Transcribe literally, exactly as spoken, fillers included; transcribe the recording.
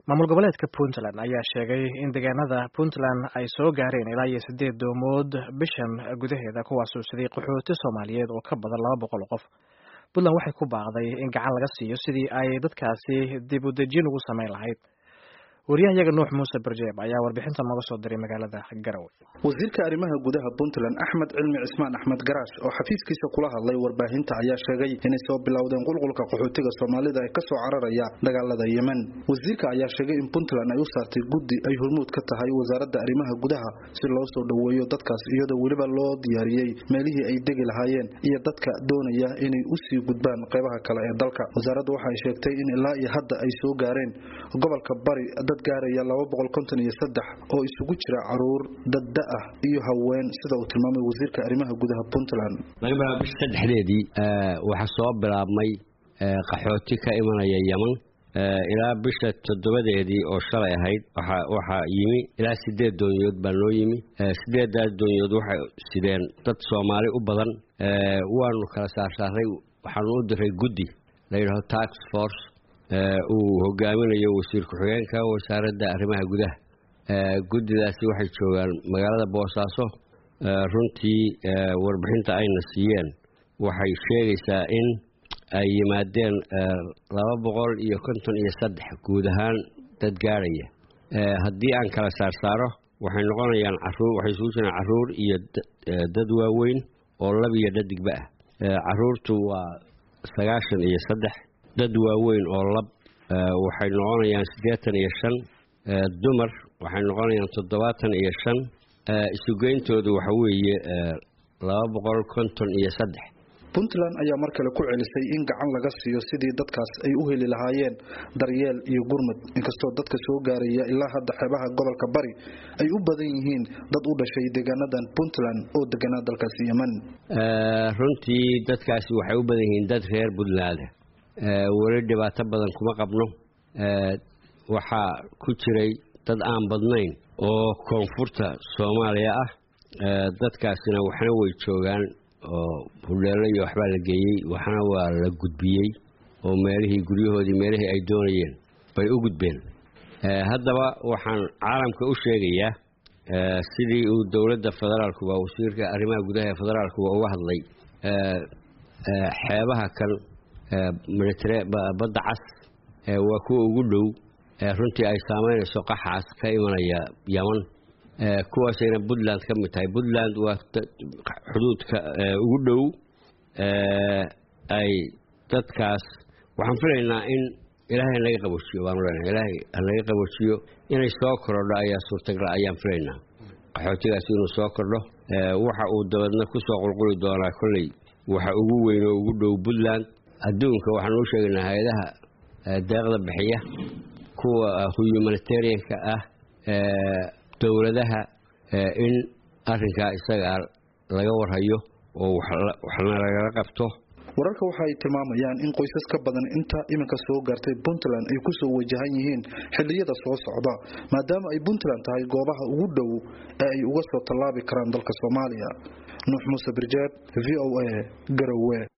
maamul goboleedka Puntland ayaa sheegay in deegaanada Puntland ay soo gaareen ilaa iyo sideed doomood bishan gudaheeda kuwaas oo sidii qaxooti Soomaaliyeed oo ka badan laba boqol qof. Puntland waxay ku baaqday in gacan laga siiyo sidii ay dadkaasi dib u dejin ugu sameyn lahayd. wariyahayaga Nuux Muuse Barjeeb ayaa warbixintan nooga soo diray magaalada Garowe. wasiirka arrimaha gudaha Puntland Axmed Cilmi Cismaan Axmed Garaash oo xafiiskiisa kula hadlay warbaahinta ayaa sheegay inay soo bilowdeen qulqulka qaxootiga Soomaalida ee ka soo cararaya dagaalada Yemen. wasiirka ayaa sheegay in Puntland ay u saartay guddi ay hormuud ka tahay wasaaradda arrimaha gudaha si loo soo dhaweeyo dadkaas iyadoo waliba loo diyaariyay meelihii ay degi lahaayeen iyo dadka doonaya inay u sii gudbaan qaybaha kale ee dalka. wasaaraddu waxay sheegtay in ilaa iyo hadda ay soo gaareen gobolka Bari dad gaaraya laba boqol konton iyo saddex oo isugu jira caruur dad da ah iyo haween sida uu tilmaamay wasiirka arrimaha gudaha Puntland. laga bilaabo bisha saddexdeedii waxa soo bilaabmay qaxooti ka imanaya Yemen ilaa bisha toddobadeedii oo shalay ahayd waxa waxa yimi ilaa sideed doonyood baa loo yimi sideedaas doonyood waxay sideen dad Soomaali u badan waanu kala saarsaaray waxaanu u diray guddi la yiraahdo task force uu hogaaminayo wasiir ku-xigeenka wasaaradda arrimaha gudaha. guddidaasi waxay joogaan magaalada Boosaaso. runtii warbixinta ayna siiyeen waxay sheegaysaa in ay yimaadeen laba boqol iyo konton iyo saddex guud ahaan dad gaaraya. haddii aan kala saarsaaro waxay noqonayaan caruur waxay isugu jiraan caruur iyo dad waaweyn oo lab iyo dhadigba ah. caruurtu waa sagaashan iyo saddex, dad waaweyn oo lab waxay noqonayaan siddeetan iyo shan, dumar waxay noqonayaan toddobaatan iyo shan. isugeyntoodu waxa weeye laba boqol konton iyo saddex. Puntland ayaa mar kale ku celisay in gacan laga siiyo sidii dadkaas ay u heli lahaayeen daryeel iyo gurmad inkastoo dadka soo gaaraya ilaa hadda xeebaha gobolka Bari ay u badan yihiin dad u dhashay deegaanadan Puntland oo deganaa dalkaasi Yemen. runtii dadkaasi waxay u badan yihiin dad reer Puntland wali dhibaato badan kuma qabno. waxa ku jiray dad aan badnayn oo koonfurta Soomaaliya ah. dadkaasina waxna way joogaan oo huleelo iyo waxba la geeyay waxna waa la gudbiyay oo meelihii guryahoodii meelihii ay doonayeen bay u gudbeen. haddaba waxaan caalamka u sheegayaa sidii uu dawladda federaalku waa wasiirka arrimaha gudaha ee federaalku uga hadlay xeebaha kan badda cas waa kuwa ugu dhow runtii ay saameynayso qaxaas ka imanaya Yemen. kuwaasayna Puntland ka mid tahay. Puntland waa xuduudka ugu dhow ay dadkaas waxaan filaynaa in ilaahay naga qaboojiyo baan leenahay ilaahay naga qaboojiyo inay soo korodho ayaa suurtagal ayaan filaynaa. qaxootigaas inuu soo kordho waxa uu dabadna ku soo qulquli doonaa kolley waxa ugu weyn oo ugu dhow Puntland. adduunka waxaan u sheegaynaa hay'adaha deeqda bixiya kuwa humanitarianka ah dawladaha in arrinka isaga laga warhayo oo waxna laga qabto. wararka waxay tilmaamayaan in qoysas ka badan inta iminka soo gaartay Puntland ay ku soo wajahan yihiin xilliyada soo socda maadaama ay Puntland tahay goobaha ugu dhow ee ay uga soo tallaabi karaan dalka Soomaaliya. Nuux Muuse Barjeeb, V O A, Garowe.